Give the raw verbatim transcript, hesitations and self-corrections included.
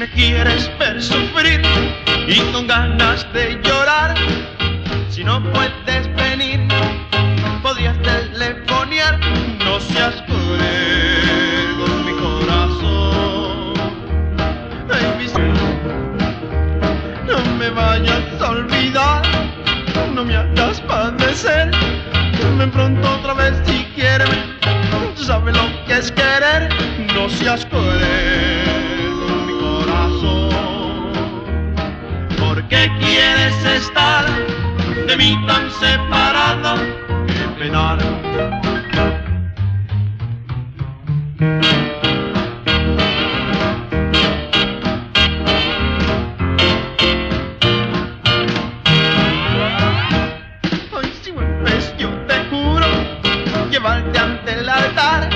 me quieres ver sufrir y con ganas de llorar. Si no puedes venir, podrías telefonear. No seas cruel con mi corazón. Ay, mi cielo, no me vayas a olvidar, no me hagas padecer. Ven pronto otra vez si quieres, tú sabes lo que es querer. No seas cruel con mi corazón. ¿Por qué quieres estar de mí tan separada? Qué penar. Hoy si vuelves yo te juro llevarte ante el altar